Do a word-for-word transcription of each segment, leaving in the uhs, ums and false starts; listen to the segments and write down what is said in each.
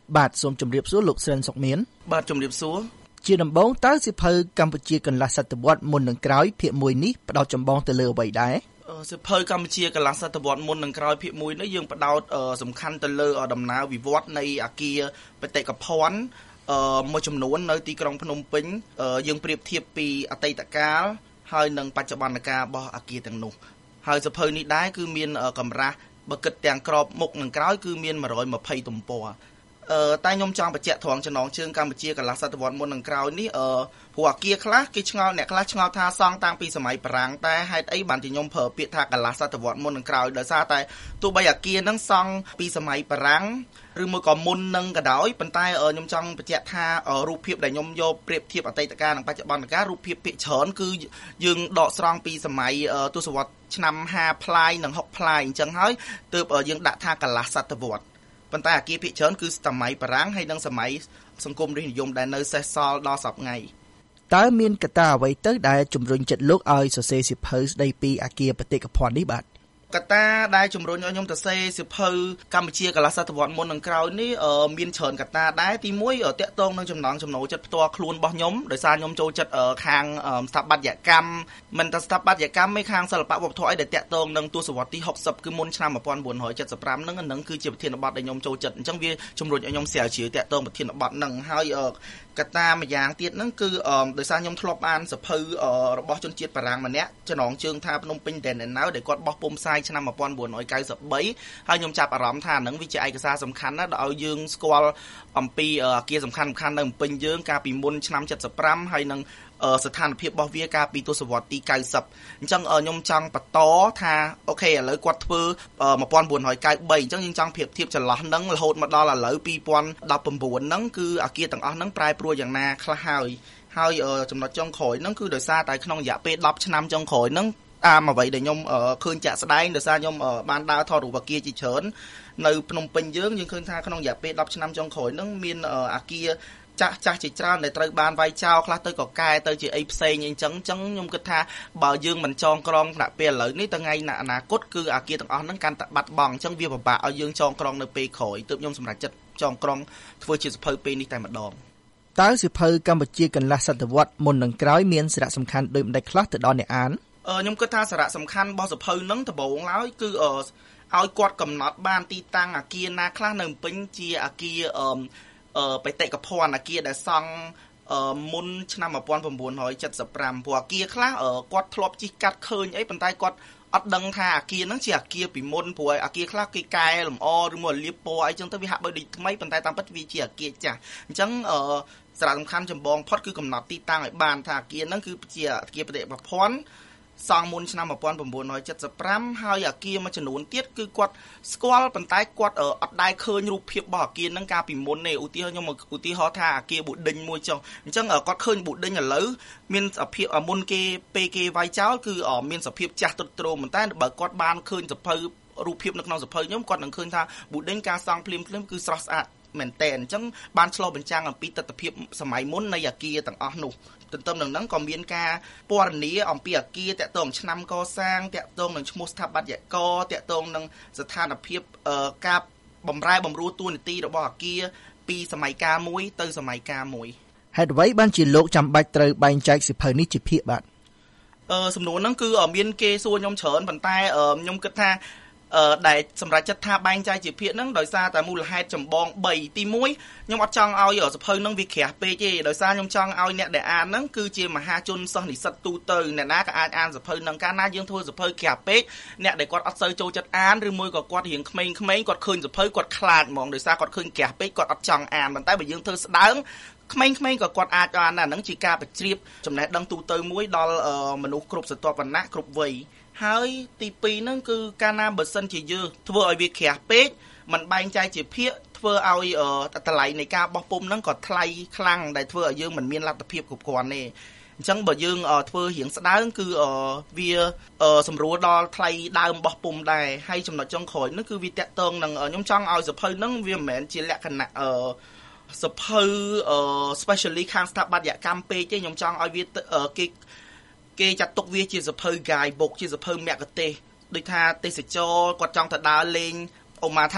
បាទសូមជម្រាបសួរលោកស្រិនសុកមានបាទជម្រាបសួរជាដំបូងតើសិភៅកម្ពុជាកន្លះសតវត្សមុននិងក្រោយភាគមួយនេះផ្ដោតចម្បងទៅលើអ្វីដែរសិភៅកម្ពុជាកន្លះសតវត្សមុននិងក្រោយភាគមួយនេះយើងផ្ដោតសំខាន់ទៅលើដំណើរវិវត្តនៃអគារបេតិកភណ្ឌមួយចំនួននៅទីក្រុងភ្នំពេញយើងប្រៀបធៀបពីអតីតកាលហើយនិងបច្ចុប្បន្នកាលរបស់អគារទាំងនោះហើយសិភៅនេះដែរគឺមានកម្រាស់បើគិតទាំងក្របមុខនិងក្រោយគឺមានone hundred twentyទំព័រអឺតែខ្ញុំចង់បញ្ជាក់ត្រង់ចំណងជើងកម្ពុជាកន្លះសតវត្សមុននិងក្រោយនេះអឺព្រោះអគារខ្លះគេឆ្ងល់អ្នកខ្លះឆ្ងល់ថាសង់តាំងពីសម័យបារាំងតែហេតុអីបានជាខ្ញុំប្រើពាក្យថាកន្លះសតវត្សមុននិងក្រោយដោយសារតែទោះបីអគារហ្នឹងសង់ពីសម័យបារាំងឬមួយក៏មុននឹងក៏ដោយប៉ុន្តែខ្ញុំចង់បញ្ជាក់ថារូបភាពដែលខ្ញុំយកប្រៀបធៀបអតីតកាលនិងបច្ចុប្បន្នកាលរូបភាពភាគច្រើនគឺយើងដកស្រង់ពីសម័យទសវត្សរ៍ឆ្នាំfiftyផ្លាយនិងsixtyផ្លាយអញ្ចឹងហើយទើបយើងដាក់ថាកន្លះសតវត្សប៉ុន្តែអគារភាគច្រើនគឺសម័យបារាំងហើយនិងសម័យសង្គមរាស្ត្រនិយមដែលនៅសេសសល់ដល់សប្តាហ៍ថ្ងៃតើមានកត្តាអ្វីទៅដែលជំរុញចិត្តលោកឲ្យសរសេរសៀវភៅស្ដីពីអគារបេតិកភណ្ឌនេះបាទកត្តាដែលជំរុញឲ្យខ្ញុំទៅសេសៀវភៅកម្ពុជាកន្លះសតវត្សមុននិងក្រោយនេះមានច្រើនកត្តាដែរទីមួយតាក់ទងនឹងចំណង់ចំណូលចិត្តផ្ទាល់ខ្លួនរបស់ខ្ញុំដោយសារខ្ញុំចូលចិត្តខាងស្ថាបត្យកម្មមិនតែស្ថាបត្យកម្មទេខាងសិល្បៈវប្បធម៌អីដែលតាក់ទងនឹងទសវត្សរ៍ទីsixtyគឺមុនឆ្នាំnineteen seventy-fiveហ្នឹងហ្នឹងគឺជាប្រធានបទដែលខ្ញុំចូលចិត្តអញ្ចឹងវាជំរុញឲ្យខ្ញុំស្រាវជ្រាវតាក់ទងប្រធានបទហ្នឹងហើយកត្តាម្យ៉ាងទៀតហ្នឹងគឺដោយសារខ្ញុំធ្លាប់អានសៀវភៅរបស់ជនជាតិបារាំងម្នាក់ចំណងជើងថាភ្នំពេញ Then and Now ដែលគាត់បោះពុម្ពផ្សាយឆ្នាំnineteen ninety-threeហើយខ្ញុំចាប់អារម្មណ៍ថាហ្នឹងវាជាឯកសារសំខាន់ណាស់ដែលឲ្យយើងស្គាល់អំពីអគារសំខាន់ៗនៅភ្នំពេញយើងកាលពីមុនឆ្នាំseventy-fiveហើយនឹងស្ថានភាពរបស់វាកាលពីទសវត្សរ៍ទីninetyអញ្ចឹងខ្ញុំចង់បន្តថាអូខេឥឡូវគាត់ធ្វើnineteen ninety-threeអញ្ចឹងយើងចង់ប្រៀបធៀបចន្លោះហ្នឹងរហូតមកដល់ឥឡូវtwenty nineteenហ្នឹងគឺអគារទាំងអស់ហ្នឹងប្រែប្រួលយ៉ាងណាខ្លះហើយហើយចំណុចចុងក្រោយហ្នឹងគឺដោយសារតែក្នុងរយៈពេលtenឆ្នាំចុងក្រោយហ្នឹងតាមអ្វីដែលខ្ញុំឃើញចាក់ស្ដែងដោយសារខ្ញុំបានដើរថតរូបអគារជាច្រើននៅភ្នំពេញយើងយើងឃើញថាក្នុងរយៈពេលtenឆ្នាំចុងក្រោយហ្នឹងមានអគារចាស់ចាស់ជាច្រើនដែលត្រូវបានវាយចោលខ្លះទៅក៏កែទៅជាអីផ្សេងអីចឹងចឹងខ្ញុំគិតថាបើយើងមិនចងក្រងដាក់ពេលឥឡូវនេះថ្ងៃអនាគតគឺអគារទាំងអស់ហ្នឹងកាន់តែបាត់បង់អញ្ចឹងវាពិបាកឲ្យយើងចងក្រងនៅពេលក្រោយទើបខ្ញុំសម្រេចចិត្តចងក្រងធ្វើជាសៀវភៅពេលនេះតែម្ដងតើសៀវភៅកម្ពុជាកន្លះសតវត្សមុននិងក្រោយមានសារៈសំខាន់ដូចម្ដេចខ្លះទៅដល់អ្នកអានខ្ញុំគិតថាសារៈសំខាន់របស់សៀវភៅហ្នឹងដំបូងឡើយគឺឲ្យគាត់កំណត់បានទីតាំងអគារណាខ្លះនៅភ្នំពេញជាអគារអឺបេតិកភណ្ឌអគារដែលសង់មុនឆ្នាំnineteen seventy-fiveព្រោះអគារខ្លះគាត់ធ្លាប់ជិះកាត់ឃើញអីប៉ុន្តែគាត់អត់ដឹងថាអគារហ្នឹងជាអគារពីមុនព្រោះអគារខ្លះគេកែលម្អឬមកលាបពណ៌អីចឹងទៅវាហាក់បីដូចថ្មីប៉ុន្តែតាមពិតវាជាអគារចាស់អញ្ចឹងសារៈសំខាន់ចម្បងផុតគឺកំណត់ទីតាំងឲ្យបានថាអគារហ្នឹងគឺជាអគារបេតិកភណ្ឌសង់មុនឆ្នាំnineteen seventy-fiveហើយអគារមួយចំនួនទៀតគឺគាត់ស្គាល់ប៉ុន្តែគាត់អត់ដែលឃើញរូបភាពរបស់អគារហ្នឹងកាលពីមុនទេឧទាហរណ៍ខ្ញុំឧទាហរណ៍ថាអគារប៊ូឌិញមួយចុះអញ្ចឹងគាត់ឃើញប៊ូឌិញឥឡូវមានសភាពមុនគេពេលគេវាយចោលគឺមានសភាពចាស់ទ្រុឌទ្រោមប៉ុន្តែបើគាត់បានឃើញសភៅរូបភាពនៅក្នុងសភៅខ្ញុំគាត់នឹងឃើញថាប៊ូឌិញការសង់ភ្លាមៗគឺស្រស់ស្អាតមែនតើអញ្ចឹងបានឆ្លុះបញ្ចាំងអំពីទស្សនវិជ្ជាសម័យមុននៃអគារទាំងអស់នោះទន្ទឹមនឹងហ្នឹងក៏មានការពណ៌នាអំពីអគារតាក់ទងឆ្នាំកសាងតាក់ទងនឹងឈ្មោះស្ថាបត្យករតាក់ទងនឹងស្ថានភាពការបំរែបំរួលតួនាទីរបស់អគារពីសម័យកាលមួយទៅសម័យកាលមួយហេតុអ្វីបានជាលោកចាំបាច់ត្រូវបែងចែកសៀវភៅនេះជាភាគបាទអឺសំណួរហ្នឹងគឺមានគេសួរខ្ញុំច្រើនប៉ុន្តែខ្ញុំគិតថាអឺដែលសម្រាប់ចិត្តថាបែងចែកជាភាគហ្នឹងដោយសារតែមូលហេតុចម្បងthreeទីoneខ្ញុំអត់ចង់ឲ្យសៀវភៅហ្នឹងវាក្រាស់ពេកទេដោយសារខ្ញុំចង់ឲ្យអ្នកដែលអានហ្នឹងគឺជាមហាជនសិស្សនិស្សិតទូទៅអ្នកណាក៏អាចអានសៀវភៅហ្នឹងកាលណាយើងធ្វើសៀវភៅក្រាស់ពេកអ្នកដែលគាត់អត់សូវចូលចិត្តអានឬមួយក៏គាត់រៀងក្មេងៗគាត់ឃើញសៀវភៅគាត់ខ្លាចហ្មងដោយសារគាត់ឃើញក្រាស់ពេកគាត់អត់ចង់អានប៉ុន្តែបើយើងធ្វើស្ដើងក្មេងៗក៏គាត់អាចអានដែរហ្នឹងជាការបញ្ជ្រាបចំណេះដឹងទូទៅមួយដល់មនុស្សគ្រប់ស្រទាប់វណ្ណៈគ្រប់វ័យហើយទីtwoហ្នឹងគឺកាលណាបើសិនជាយើងធ្វើឲ្យវាក្រាស់ពេកมันបែងចែកជាភាគធ្វើឲ្យតម្លៃនៃការបោះពុម្ពហ្នឹងក៏ថ្លៃខ្លាំងដែលធ្វើឲ្យយើងមិនមានលទ្ធភាពគ្រប់គ្រាន់ទេអញ្ចឹងបើយើងធ្វើរៀងស្ដើងគឺវាសម្រួលដល់ថ្លៃដើមបោះពុម្ពដែរហើយចំណុចចុងក្រោយហ្នឹងគឺវាតាក់ទងនឹងខ្ញុំចង់ឲ្យសៀវភៅហ្នឹងវាមិនមែនជាលក្ខណៈសៀវភៅ specially ខាងស្ថាបត្យកម្មពេកទេខ្ញុំចង់ឲ្យវាគេគេចាត់ទុកវាជាសៀវភៅ guide book ជាសៀវភៅមគ្គុទ្ទេសក៍ដូចថាទេសចរគាត់ចង់ទៅដើរលេងអូម៉ាថា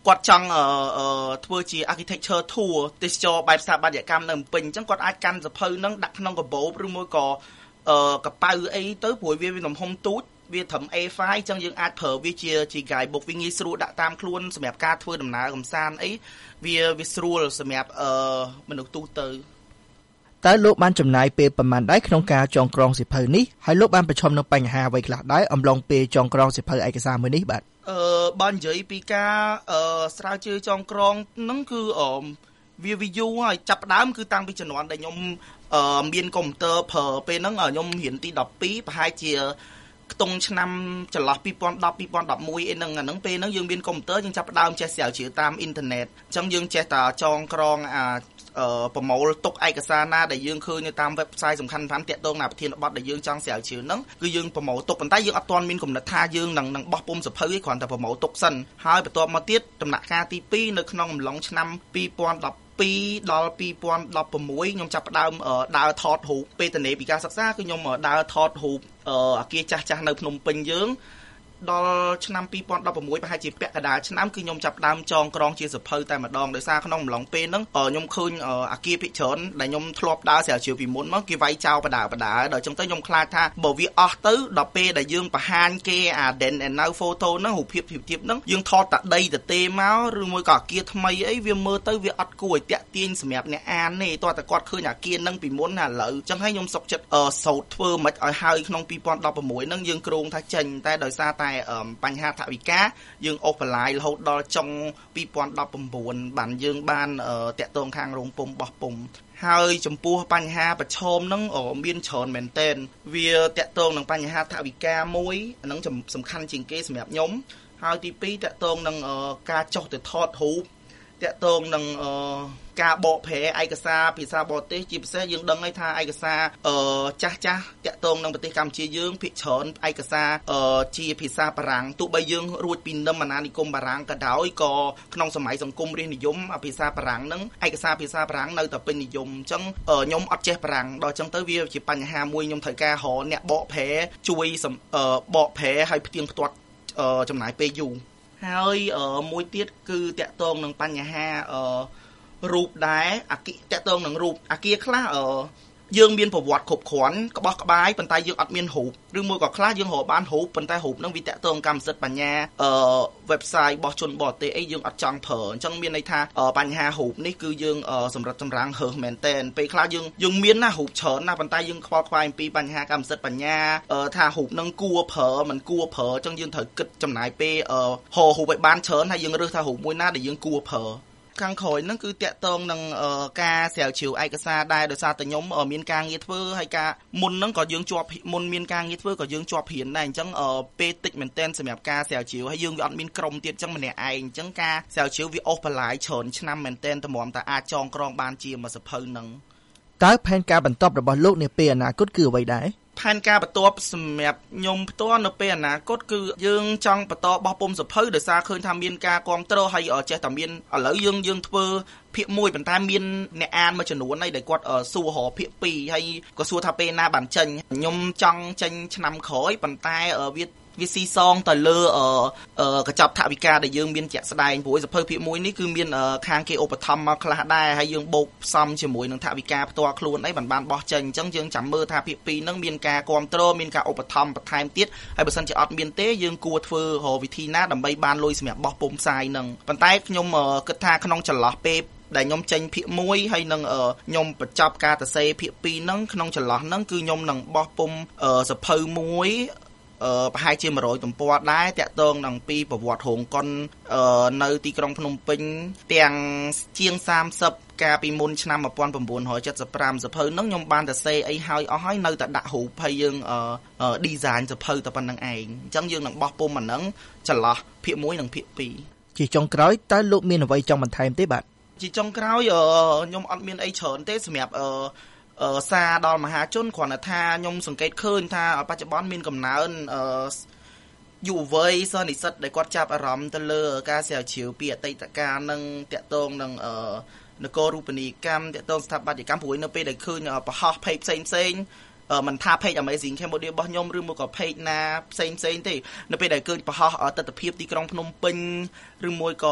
គាត់ចង់ធ្វើជា architecture tour ទេសចរបែបស្ថាបត្យកម្មនៅភ្នំពេញអញ្ចឹងគាត់អាចកាន់សភៅហ្នឹងដាក់ក្នុងកាបូបឬមួយក៏កប៉ៅអីទៅព្រោះវាមានទំហំទូចវាត្រឹម เอ ហ្វៃ អញ្ចឹងយើងអាចប្រើវាជាជា guide book វាងាយស្រួលដាក់តាមខ្លួនសម្រាប់ការធ្វើដំណើរកម្សាន្តអីវាវាស្រួលសម្រាប់មនុស្សទូទៅតើលោកបានចំណាយពេលប្រមាណដែរក្នុងការចងក្រងសៀវភៅនេះហើយលោកបានប្រឈមនឹងបញ្ហាអ្វីខ្លះដែរអំឡុងពេលចងក្រងសៀវភៅឯកសារមួយនេះបាទអឺបើនិយាយពីការស្រាវជ្រាវចងក្រងហ្នឹងគឺវាវាយូរហើយចាប់ផ្ដើមគឺតាំងពីជំនាន់ដែលខ្ញុំមានកុំព្យូទ័រប្រើពេលហ្នឹងខ្ញុំរៀនទីដប់ពីរប្រហែលជាខ្ទង់ឆ្នាំចន្លោះពីរពាន់ដប់ ពីរពាន់ដប់មួយអីហ្នឹងអាហ្នឹងពេលហ្នឹងយើងមានកុំព្យូទ័រយើងចាប់ផ្ដើមចេះស្រាវជ្រាវតាមអ៊ីនធឺណិតអញ្ចឹងយើងចេះតែចងក្រងអាប្រមូលទុកឯកសារណាដែលយើងឃើញនៅតាម website សំខាន់ៗតាក់ទងនឹងប្រធានបទដែលយើងចង់ស្រាវជ្រាវហ្នឹងគឺយើងប្រមូលទុកប៉ុន្តែយើងអត់ទាន់មានគំនិតថាយើងនឹងនឹងបោះពុម្ពសភៅឯងគ្រាន់តែប្រមូលទុកសិនហើយបន្ទាប់មកទៀតដំណាក់កាលទីពីរនៅក្នុងអំឡុងឆ្នាំពីរពាន់ដប់ពីរដល់ពីរពាន់ដប់ប្រាំមួយខ្ញុំចាប់ផ្ដើមដើរថតរូបពេលទនេពីការសិក្សាគឺខ្ញុំដើរថតរូបអគារចាស់ចាស់នៅភ្នំពេញយើងដល់ឆ្នាំពីរពាន់ដប់ប្រាំមួយប្រហែលជាពាក់កណ្ដាលឆ្នាំគឺខ្ញុំចាប់ផ្ដើមចងក្រងជាសភៅតែម្ដងដោយសារក្នុងអំឡុងពេលហ្នឹងខ្ញុំឃើញអគារភិកច្រើនដែលខ្ញុំធ្លាប់ដើរស្រាវជ្រាវពីមុនមកគេវាយចោលបដាបដាដល់អញ្ចឹងទៅខ្ញុំខ្លាចថាបើវាអស់ទៅដល់ពេលដែលយើងបង្ហាញគេអា then and now photo ហ្នឹងរូបភាពភាពទៀតហ្នឹងយើងថតតាដីតទេមកឬមួយក៏អគារថ្មីអីវាមើលទៅវាអត់គួរឲ្យតាក់ទាញសម្រាប់អ្នកអានទេតោះតែគាត់ឃើញអគារហ្នឹងពីមុនណាឥឡូវអញ្ចឹងហើយខ្ញុំសុកចិត្តសោតធ្វើមិនឲ្យហើយក្នុងពីរពាន់ដប់ប្រាំមួយហ្នឹងយើងគ្រោងថាចេញតែដោយសារតែបញ្ហាថវិកាយើងអូសបន្លាយរហូតដល់ចុងពីរពាន់ដប់ប្រាំបួនបានយើងបានតាក់ទងខាងរោងពុម្ពបោះពុម្ពហើយចំពោះបញ្ហាប្រឈមហ្នឹងមានច្រើនមែនទែនវាតាក់ទងនឹងបញ្ហាថវិកាមួយអាហ្នឹងសំខាន់ជាងគេសម្រាប់ខ្ញុំហើយទីពីរតាក់ទងនឹងការចុះទៅថតរូបតាក់ទងនឹងការបកប្រែឯកសារភាសាបរទេសជាពិសេសយើងដឹងហើយថាឯកសារចាស់ចាស់តាក់ទងនឹងប្រទេសកម្ពុជាយើងភាគច្រើនឯកសារជាភាសាបារាំងទោះបីយើងរួចពីនិមអាណានិគមបារាំងក៏ដោយក៏ក្នុងសម័យសង្គមរាស្ត្រនិយមភាសាបារាំងហ្នឹងឯកសារភាសាបារាំងនៅតែពេញនិយមអញ្ចឹងខ្ញុំអត់ចេះបារាំងដល់អញ្ចឹងទៅវាជាបញ្ហាមួយខ្ញុំត្រូវការរកអ្នកបកប្រែជួយបកប្រែឲ្យផ្ទៀងផ្ទាត់ចំណាយពេលយូរហើយមួយទៀតគឺតាក់ទងនឹងបញ្ហារូបដែរអាគិតាក់ទងនឹងរូបអាគារខ្លះយើងមានប្រវត្តិគ្រប់គ្រាន់ក្បោះក្បាយប៉ុន្តែយើងអត់មានរូបឬមួយក៏ខ្លះយើងរកបានរូបប៉ុន្តែរូបហ្នឹងវាតាក់ទងកម្មសិទ្ធិបញ្ញាអឺ website របស់ជនបរទេសអីយើងអត់ចង់ប្រើអញ្ចឹងមានន័យថាបញ្ហារូបនេះគឺយើងសម្រាប់ចម្រាំងហើសមែនតែនពេលខ្លះយើងយើងមានណារូបច្រើនណាប៉ុន្តែយើងខ្វល់ខ្វាយអំពីបញ្ហាកម្មសិទ្ធិបញ្ញាថារូបហ្នឹងគួរប្រើមិនគួរប្រើអញ្ចឹងយើងត្រូវគិតចំណាយពេលហៅរូបឲ្យបានច្រើនហើយយើងរើសថារូបមួយណាដែលយើងគួរប្រើខាងក្រោយហ្នឹងគឺតាក់ទងនឹងការស្រាវជ្រាវឯកសារដែរដោយសារតែខ្ញុំមានការងារធ្វើហើយការមុនហ្នឹងក៏យើងជាប់មុនមានការងារធ្វើក៏យើងជាប់រៀនដែរអញ្ចឹងពេលតិចមែនទែនសម្រាប់ការស្រាវជ្រាវហើយយើងវាអត់មានក្រុមទៀតអញ្ចឹងម្នាក់ឯងអញ្ចឹងការស្រាវជ្រាវវាអូសបន្លាយច្រើនឆ្នាំមែនទែនតម្រាំតែអាចចងក្រងបានជាមួយសភៅហ្នឹងតើផែនការបន្តរបស់លោកនាពេលអនាគតគឺអ្វីដែរផែនការបន្ទាប់សម្រាប់ខ្ញុំផ្ទាល់នៅពេលអនាគតគឺយើងចង់បន្តបោះពុម្ពសភៅដោយសារឃើញថាមានការគាំទ្រហើយចេះតែមានឥឡូវយើងយើងធ្វើភាគមួយប៉ុន្តែមានអ្នកអានមួយចំនួនហើយដែលគាត់សួររកភាគពីរហើយក៏សួរថាពេលណាបានចេញខ្ញុំចង់ចេញឆ្នាំក្រោយប៉ុន្តែវាវាស៊ីសងទៅលើកញ្ចប់ថវិកាដែលយើងមានជាក់ស្ដែងព្រោះសភៅភាគមួយនេះគឺមានខាងគេឧបត្ថម្ភមកខ្លះដែរហើយយើងបូកផ្សំជាមួយនឹងថវិកាផ្ទាល់ខ្លួនអីបានបានបោះចេញអញ្ចឹងយើងចាំមើលថាភាគពីរហ្នឹងមានការគ្រប់គ្រងមានការឧបត្ថម្ភបន្ថែមទៀតហើយបើសិនជាអត់មានទេយើងគួរធ្វើរកវិធីណាដើម្បីបានលុយសម្រាប់បោះពុម្ពផ្សាយហ្នឹងប៉ុន្តែខ្ញុំគិតថាក្នុងចន្លោះពេលដែលខ្ញុំចេញភាគមួយហើយនឹងខ្ញុំបញ្ចប់ការសរសេរភាគពីរហ្នឹងក្នុងចន្លោះហ្នឹងគឺខ្ញុំនឹងបោះពុម្ពសភៅមួយអឺប្រហែលជាmột trămទំព័រដែរតាក់ទងនឹងពីប្រវត្តិរោងកុននៅទីក្រុងភ្នំពេញទាំងជាងសាមសិបកាលពីមុនឆ្នាំmột nghìn chín trăm七十五សភៅហ្នឹងខ្ញុំបានសរសេរអីហើយអស់ហើយនៅតែដាក់រូបហើយយើងអឺ design សភៅតែប៉ុណ្្នឹងឯងអញ្ចឹងយើងនឹងបោះពុម្ពអាហ្នឹងចន្លោះភាគមួយនិងភាគពីរជាចុងក្រោយតើលោកមានអ្វីចង់បន្ថែមទេបាទជាចុងក្រោយខ្ញុំអត់មានអីច្រើនទេសម្រាប់អឺសារដល់មហាជនគ្រាន់តែថាខ្ញុំសង្កេតឃើញថាបច្ចុប្បន្នមានកំណើនយុវវ័យសិស្សនិស្សិតដែលគាត់ចាប់អារម្មណ៍ទៅលើការស្រាវជ្រាវពីអតីតកាលនឹងតាក់ទងនឹងនគររូបនីយកម្មតាក់ទងស្ថាបត្យកម្មព្រួយនៅពេលដែលឃើញប្រហោះផេកផ្សេងផ្សេងមិនថា page Amazing Cambodia របស់ខ្ញុំឬមួយក៏ page ណាផ្សេងផ្សេងទេនៅពេលដែលឃើញប្រហោះទិដ្ឋភាពទីក្រុងភ្នំពេញឬមួយក៏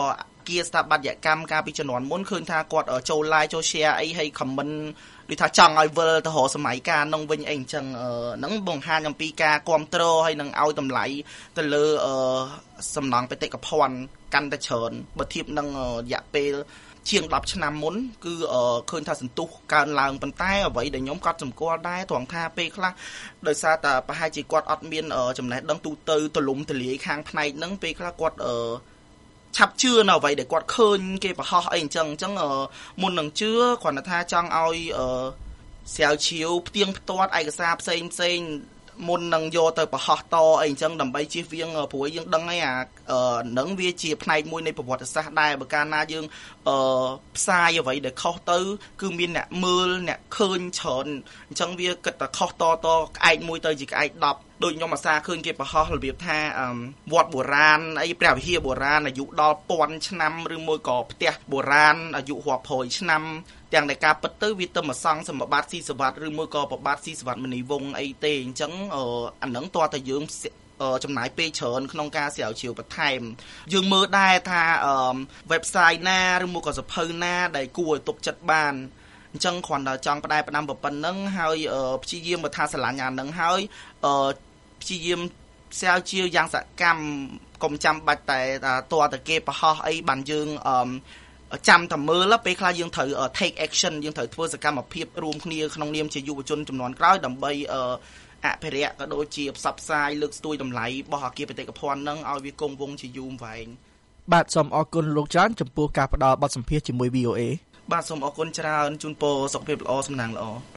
គាស្ថាបត្យកម្មកាលពីជំនាន់មុនឃើញថាគាត់ចូល like ចូល share អីហើយ comment ដូចថាចង់ឲ្យវិលទៅរកសម័យកាលនោះវិញអីអញ្ចឹងហ្នឹងបង្ហាញអំពីការគ្រប់គ្រងហើយនឹងឲ្យតម្លៃទៅលើសំណង់បេតិកភណ្ឌកាន់តែច្រើនបើធៀបនឹងរយៈពេលជាង10ឆ្នាំមុនគឺឃើញថាសន្ទុះកើនឡើងប៉ុន្តែអ្វីដែលខ្ញុំក៏សម្គាល់ដែរត្រង់ថាពេលខ្លះដោយសារតែប្រហែលជាគាត់អត់មានចំណេះដឹងទូទៅទលំទលាយខាងផ្នែកហ្នឹងពេលខ្លះគាត់ឆាប់ជឿនៅអ្វីដែលគាត់ឃើញគេប្រហោះអីអញ្ចឹងអញ្ចឹងមុននឹងជឿគ្រាន់តែថាចង់ឲ្យស្រាវជ្រាវផ្ទៀងផ្ទាត់ឯកសារផ្សេងផ្សេងមុននឹងយកទៅប្រហោះតអីអញ្ចឹងដើម្បីជៀសវាងព្រោះយើងដឹងហើយអានឹងវាជាផ្នែកមួយនៃប្រវត្តិសាស្ត្រដែរបើកាលណាយើងអឺផ្សាយអ្វីដែលខុសទៅគឺមានអ្នកមើលអ្នកឃើញច្រើនអញ្ចឹងវាគិតតែខុសតតក្អែកមួយទៅជាក្អែកដប់ដូចខ្ញុំអាសាឃើញគេប្រហោះរបៀបថាវត្តបុរាណអីព្រះវិហារបុរាណអាយុដល់ពាន់ឆ្នាំឬមួយក៏ផ្ទះបុរាណអាយុរាប់រយឆ្នាំទាំងដែលការពិតទៅវាទៅមកសង់សម្បត្តិស៊ីសវត្តឬមួយក៏ប្របាទស៊ីសវត្តមនីវង្សអីទេអញ្ចឹងអានឹងតើតើយើងចំណាយពេលច្រើនក្នុងការស្រាវជ្រាវបន្ថែមយើងមើលដែរថា website ណាឬមួយក៏សភៅណាដែលគួរឲ្យទុកចិត្តបានអញ្ចឹងគ្រាន់តែចង់ផ្ដែផ្ដាំប៉ុណ្ណឹងហើយព្យាយាមមកថាស្រឡាញ់អានឹងហើយព្យាយាមស្រាវជ្រាវយ៉ាងសកម្មកុំចាំបាច់តែតើតើគេប្រហោះអីបានយើងចាំតែមើលពេលខ្លះយើងត្រូវ take action យើងត្រូវធ្វើសកម្មភាពរួមគ្នាក្នុងនាមជាយុវជនចំនួនក្រោយដើម្បីអភិរក្សក៏ដូចជាផ្សព្វផ្សាយលើកស្ទួយតម្លៃរបស់អគារបេតិកភណ្ឌនឹងឲ្យវាគង់វង្សជាយូរវែងបាទសូមអរគុណលោកច្រើនចំពោះការផ្ដល់បទសម្ភាសន៍ជាមួយ វី អូ អេបាទសូមអរគុណច្រើនជូនពរសុខភាពល្អសំណាងល្អ